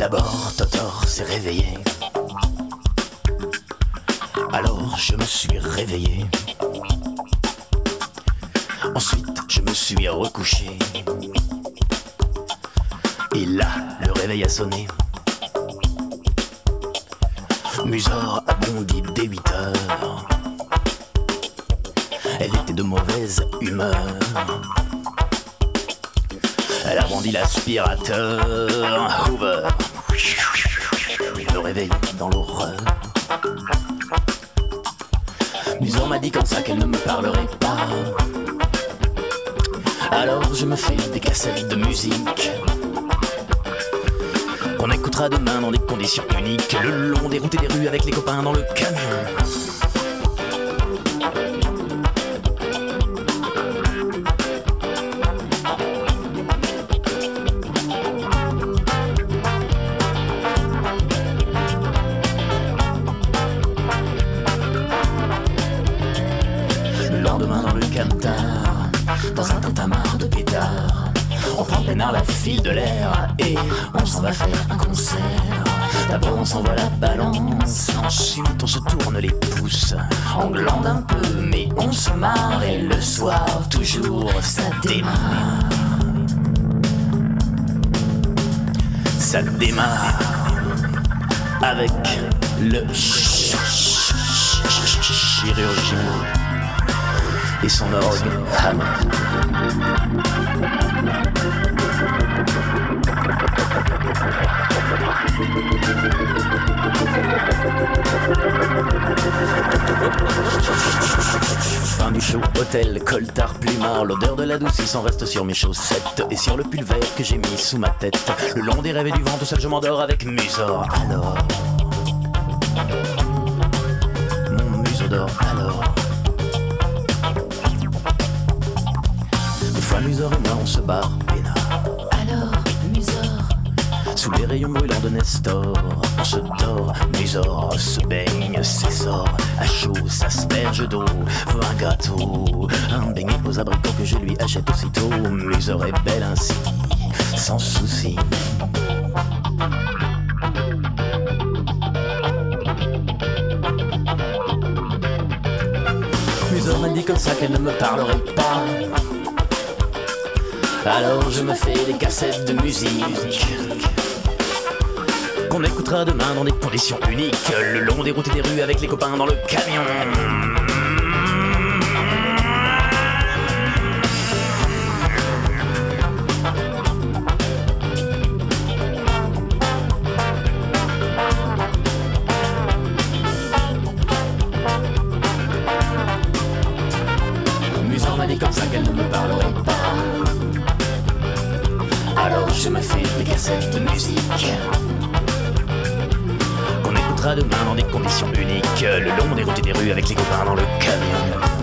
D'abord, Totor s'est réveillé. Alors je me suis réveillé. Ensuite, je me suis recouché. Et là, le réveil a sonné. Musor a bondi dès 8 heures. Elle était de mauvaise humeur. Elle a bondi l'aspirateur. Hoover. Le réveil dans l'horreur. Musor m'a dit comme ça qu'elle ne me parlerait pas. Alors je me fais des cassettes de musique qu'on écoutera demain dans des conditions uniques, le long des routes et des rues avec les copains dans le camion. Le lendemain dans le camtar, dans un tintamarre de pétard, on prend peinard la file de l'air et on s'en va faire un concert. D'abord on s'envoie la balance, ensuite on se tourne les pouces, on glande un peu mais on se marre. Et le soir toujours ça démarre. Ça démarre avec le chirurgien et son orgue hammer. Fin du show, hôtel, coltard, plumard. L'odeur de la douce, il s'en reste sur mes chaussettes et sur le pull vert que j'ai mis sous ma tête. Le long des rêves et du vent, tout seul je m'endors avec Musor. Alors, mon museau d'or, alors. Des fois Musor et moi on se barre peinard. Alors, Musor, Sous les rayons brûlants de Nestor, on se dort, Musor se baigne, s'essore, à chaud, s'asperge d'eau, veut un gâteau, un beignet aux abricots que je lui achète aussitôt. Musor est belle ainsi, sans souci. Musor m'a dit comme ça qu'elle ne me parlerait pas. Alors je me fais des cassettes de musique qu'on écoutera demain dans des conditions uniques, le long des routes et des rues avec les copains dans le camion. Musor m'a dit comme ça qu'elle ne me parlerait pas. Alors je me fais des cassettes de musique qu'on écoutera demain dans des conditions uniques, le long des routes et des rues avec les copains dans le camion.